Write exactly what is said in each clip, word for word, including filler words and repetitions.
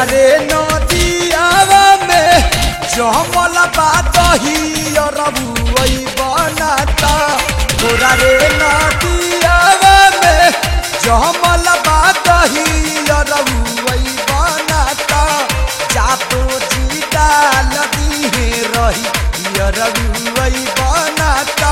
रे नदियावा में जमल बात ही रबुई बनाता तोरा रे नदियावा में जमल बात ही रबुई बनाता जातो जीता लदी है रही रबुई बनाता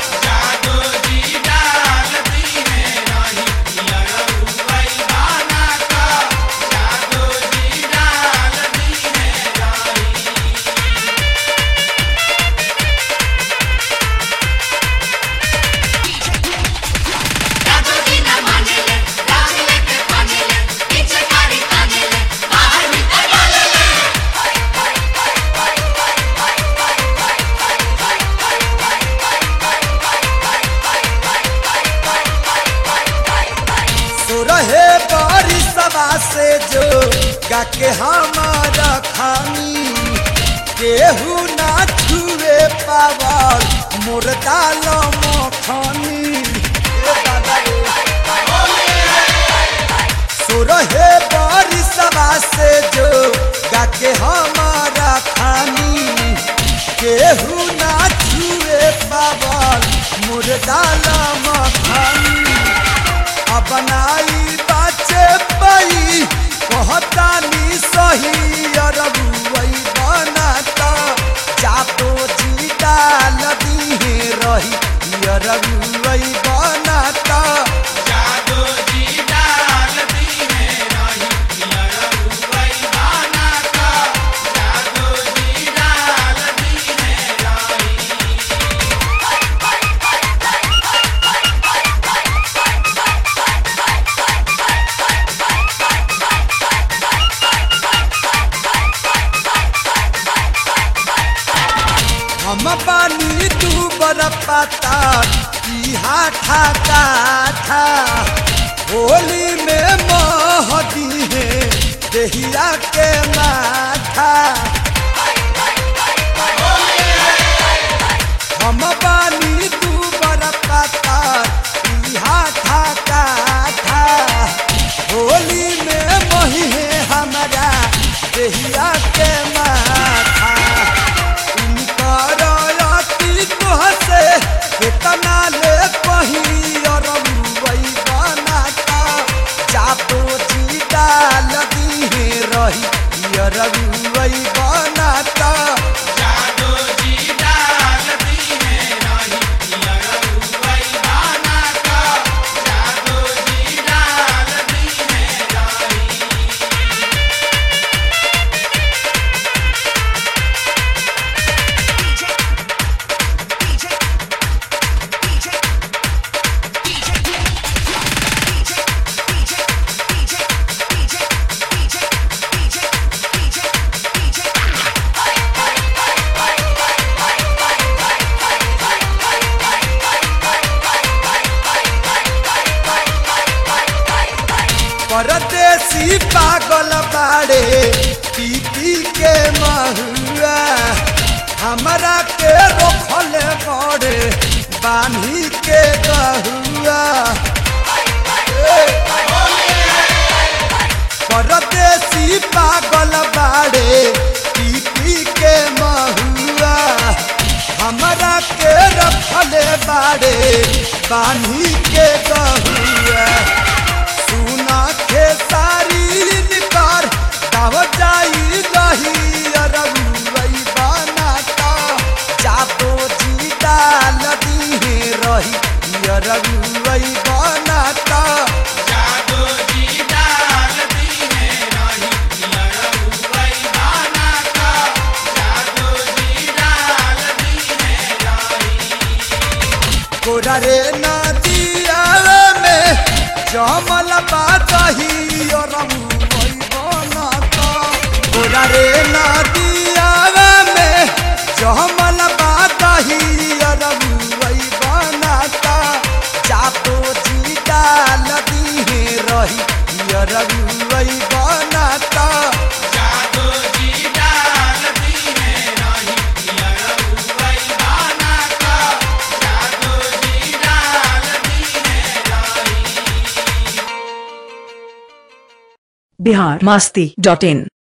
से जो गाके हमारा खानी केहू ना छुए पावल मोर दाल मखनी सोरहे बरिसवा से जो गाके हमारा खानी केहू ना छुए पावल मोर दाल मखनी अपनाई बाचे पई कहतानी सही रबुई बनाता जातो जीता लदी है रही रबुई बनाता जातो जीता लदी है रही रबुई बनाता जातो जीता लदी है रही हम पानी तू बर पता हाथा काथा होली में महदी है देहिया के माथा हम पानी तू बर पता हाथा काथा होली में मही है हमारा देहिया के माथा कितना ले कहीं रबुई बनाता जातो जीता लगी है रही रबुई बनाता जातो जीता लगी है रही रबुई बनाता जातो जीता लगी है रही परदेसी पागल बाड़े पीपी के महुआ हमरा के रोखल बड़े बांधी के गहुआ परदेसी पागल बाड़े पीपी के महुआ हमरा के रखल बाड़े बांधी के गहुआ सारी निकार दाव जाई लही रबुई बनाता जातो जीता लदी है रही रबुई बनाता जातो जीता लदी है रही रबुई बनाता जातो जीता लदी है रही कोरा रे नदिया में जमल बात ही रबुई बनाता तोरा रे नदियावा में जमल बात ही रबुई बनाता जातो जीता लदी है रही रबुई बनाता जातो जीता लदी है रही रबुई बनाता जातो जीता लदी है रही। बिहार मस्ती डॉट इन।